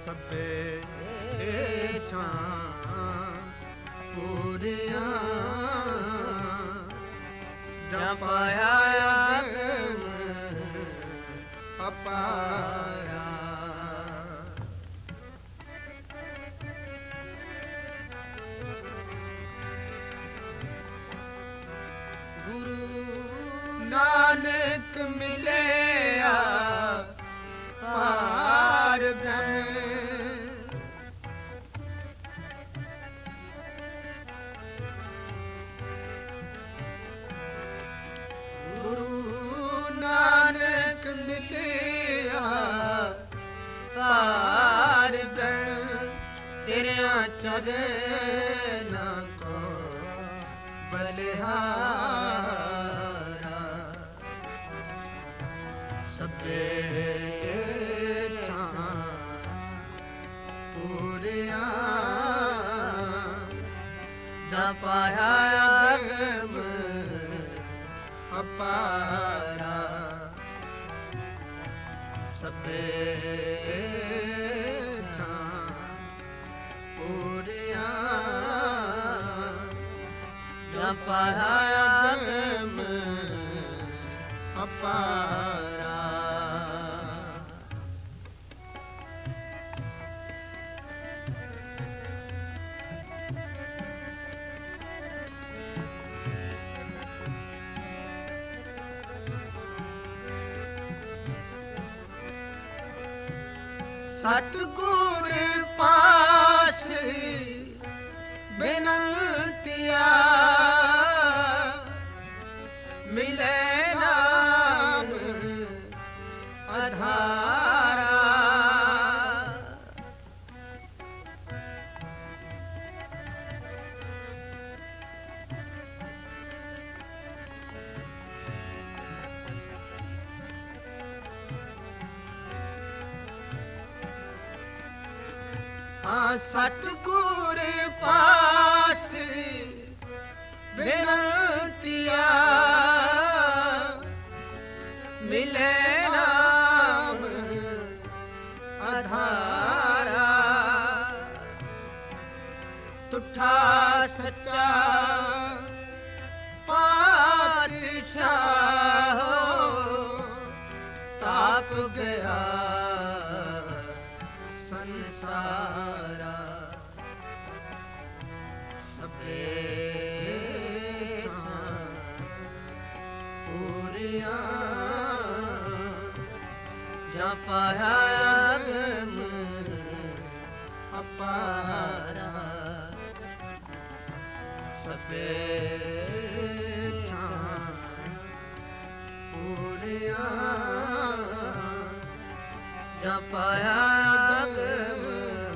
ਸਭੇ ਛਾਂ ਪੂਰਿਆ ਜਪਾਇਆ ਅਪਾਰਾ ਗੁਰੂ ਨਾਨਕ ਮਿਲਿਆ ਪਾਰ ਬ੍ਰਹਮ ਨਾਨਕ ਮਿਲਿਆ ਪਾਰ ਬ੍ਰਹਮ ਤੇਰਿਆਂ ਚਰਨਾਂ ਕੋ ਬਲਿਹਾਰਾ ਸਭੇ ਛਾਂ ਪੂਰਿਆ ਜਪਾਇਆ ਅਗਮ ਅਪਾਰਾ ਸਭੇ ਛਾਂ ਪੂਰਿਆ ਜਪਾਇਆ ਅਗਮ ਅਪਾਰਾ ਸਤਿਗੁਰ ਪਾਸ ਬੇਨੰਤੀਆ ਮਿਲੇ ਨਾਮ ਆਧਾਰਾ ਸਤਿਗੁਰ ਪਾਸ ਬੇਨੰਤੀਆ ਮਿਲੇ ਨਾਮ ਆਧਾਰਾ ਤੁਠਾ ਸੱਚਾ ਪਾਤਸ਼ਾਹ ਤਾਪ ਗਿਆ ਸੰਸਾਰਾ ਸਭੇ ਛਾਂ ਪੂਰਿਆ ਜਪਾਇਆ ਅਗਮ ਅਪਾਰਾ ਸਭੇ ਛਾਂ ਪੂਰਿਆ ਜਪਾਇਆ ਅਗਮ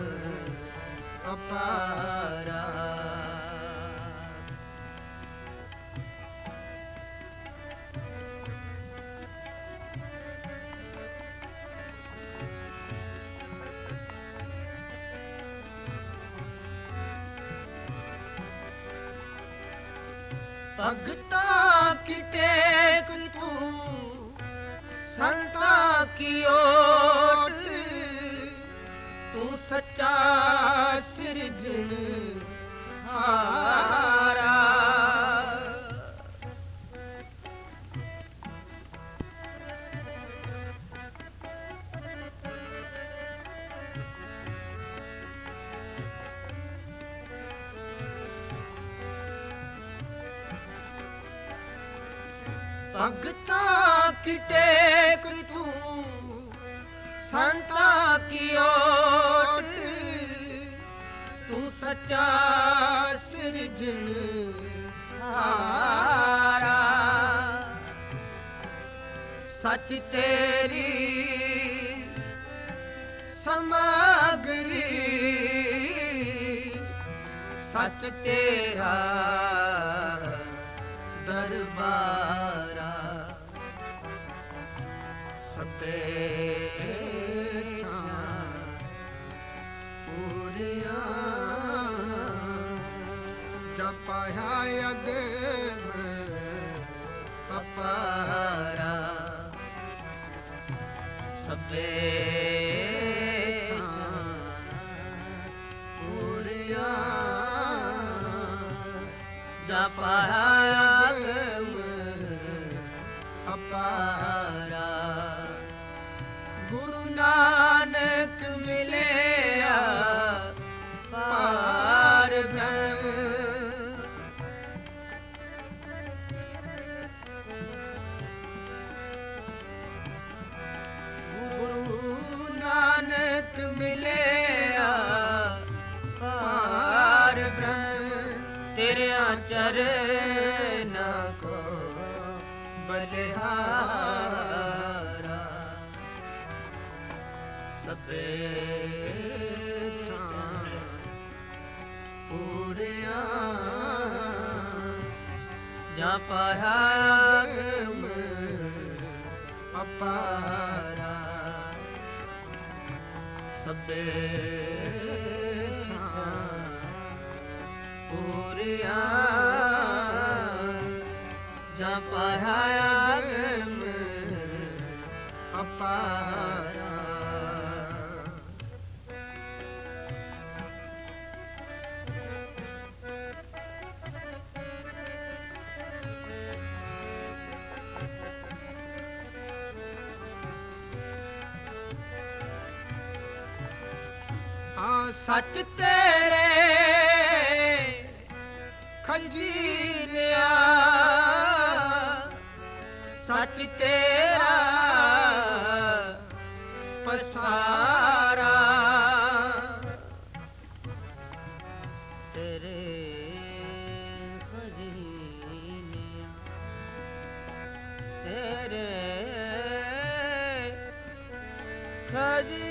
ਅਪਾਰਾ ਭਗਤਾ ਕੀ ਟੇਕ ਤੂੰ ਸੰਤਾ ਕੀ ਓਟ ਤੂੰ ਸੱਚਾ ਸਿਰਜਣ ਹਾਰਾ ਭਗਤਾ ਕੀ ਟੇਕ ਤੂੰ ਸੰਤਾ ਕੀ ਓਟ ਤੂੰ ਸੱਚਾ ਸਿਰਜਣ ਹਾਰਾ ਸੱਚ ਤੇਰੀ ਸਮਗਰੀ ਸੱਚ ਤੇਰਾ ਦਰਬਾਰਾ ਸਭੇ ਛਾਂ ਪੂਰਿਆ ਜਪਾਇਆ ਅਗਮ ਅਪਾਰਾ ਸਭੇ ਛਾਂ ਜਾਂ ਪਾਇਆ ਅਗਮ ਅਪਾਰਾ ਗੁਰੂ ਨਾਨਕ ਮਿਲਿਆ ਪਾਰ ਬ੍ਰਹਮ ਗੁਰੂ ਨਾਨਕ ਮਿਲਿਆ ਪਾਰ ਬ੍ਰਹਮ ਤੇਰਿਆਂ ਚਰਨਾਂ ਕੋ ਬਲਿਹਾਰਾ ਸਭੇ ਥਾਂ ਪੂਰਿਆ ਜਾਂ ਪਾਇਆ ਅਗਮ ਅਪਾਰਾ ਸਭੇ ਥਾਂ ਪੂਰਿਆ ਜਾਂ ਪਾਇਆ ਅਗਮ ਅਪਾਰਾ ਸੱਚ ਤੇਰੇ ਖੰਜੀਰਿਆ ਸੱਚ ਤੇਰਾ ਪਸਾਰਾ ਤੇਰੇ ਖੰਜੀਰਿਆ ਤੇਰੇ ਖੰਜੀਰਿਆ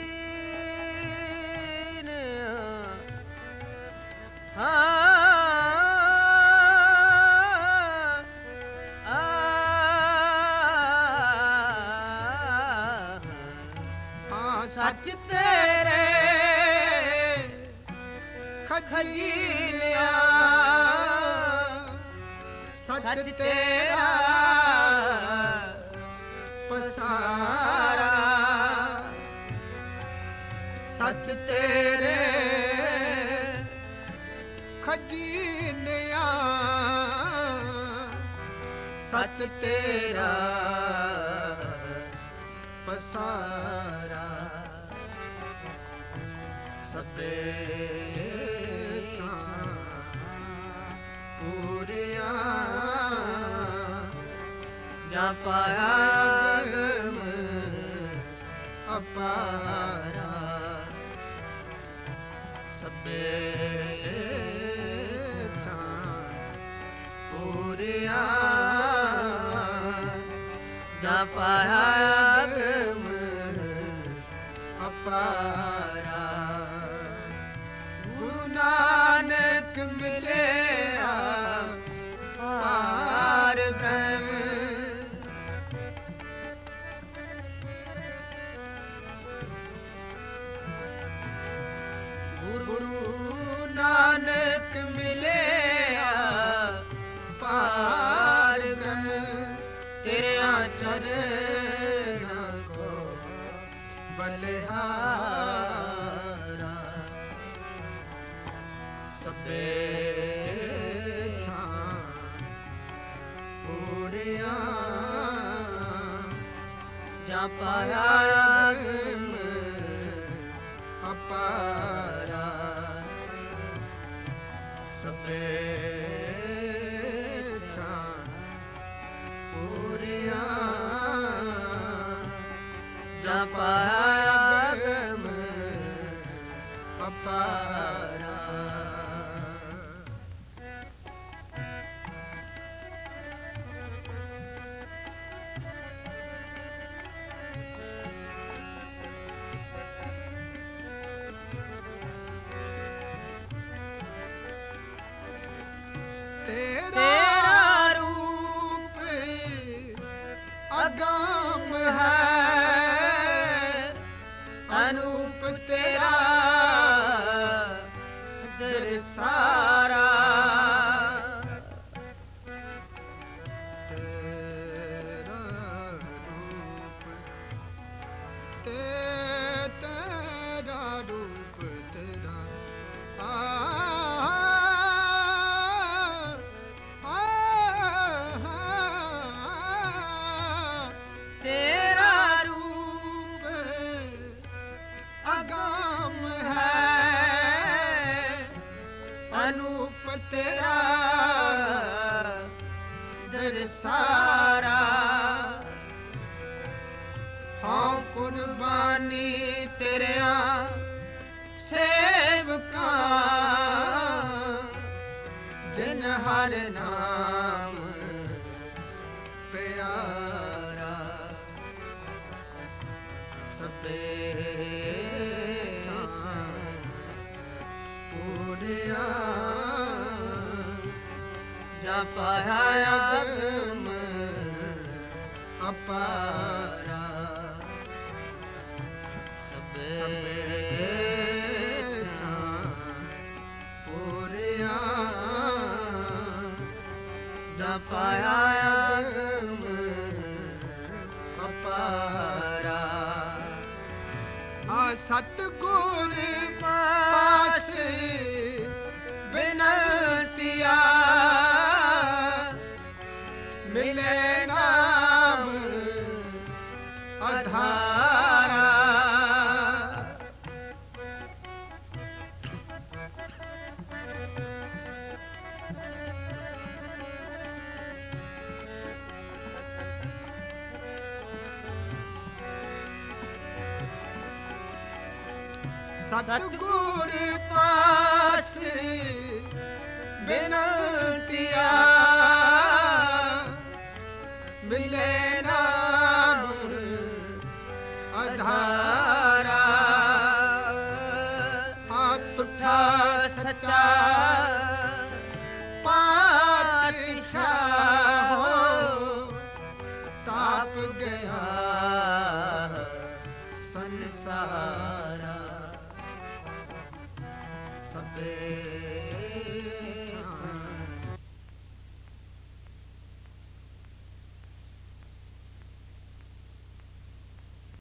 ਸੱਚ ਤੇਰੇ ਖਜੀਲਿਆ ਸੱਚ ਤੇਰਾ ਪਸਾਰਾ ਸੱਚ ਤੇਰੇ ਖਜੀਲਿਆ ਸੱਚ ਤੇਰਾ ਪਸਾਰਾ ਸਭੇ ਥਾਂ ਪੂਰਿਆ ਜਾਂ ਪਾਇਆ ਅਗਮ ਅਪਾਰਾ ਸਭੇ ਥਾਂ ਪੂਰਿਆ ਜਾਂ ਪਾਇਆ ਅਗਮ ਅਪਾਰਾ ਗੁਰੂ ਨਾਨਕ ਮਿਲਿਆ ਪਾਰ ਬ੍ਰਹਮ ਗੁਰੂ ਨਾਨਕ ਮਿਲਿਆ ਪਾਰ ਬ੍ਰਹਮ ਤੇਰਿਆਂ ਚਰਨਾਂ ਕੋ ਬਲਿਹਾਰਾ ਸਭੇ ਥਾਂ ਪੂਰਿਆ ਜਾਂ ਪਾਇਆ ਅਗਮ ਅਪਾਰਾ ਸਭੇ ਥਾਂ ਪੂਰਿਆ ਜਾਂ ਪਾਇਆ ਅਗਮ ਅਪਾਰਾ ਤੇਰਾ ਰੂਪ ਅਗੰਮ ਹੈ ਅਨੂਪ ਤੇਰਾ ਦਰਸਾਰਾ ਤੇਰਾ ਰੂਪ ਤੇਰਾ ਰੂਪ ਤੇਰਾ ਪਾਇਆ ਅਗਮ ਅਪਾਰਾ ਸਭੇ ਥਾਂ ਪੂਰਿਆ ਨਾ ਪਾਇਆ ਅਗਮ ਅਪਾਰਾ ਆ ਸਤਿਗੁਰ ਪਾਸ ਬਿਨਤੀਆ ਮਿਲੇ ਨਾਮ ਆਧਾਰਾ ਸਤਿਗੁਰ ਪਾਸ ਬਿਨਤੀਆ ਮਿਲੇ ਨਾਮ ਆਧਾਰਾ ਆ ਤੁਠਾ ਸੱਚਾ ਪਾਤਸ਼ਾਹ ਹੋ ਤਾਪ ਗਿਆ ਸੰਸਾਰਾ ਸਭੇ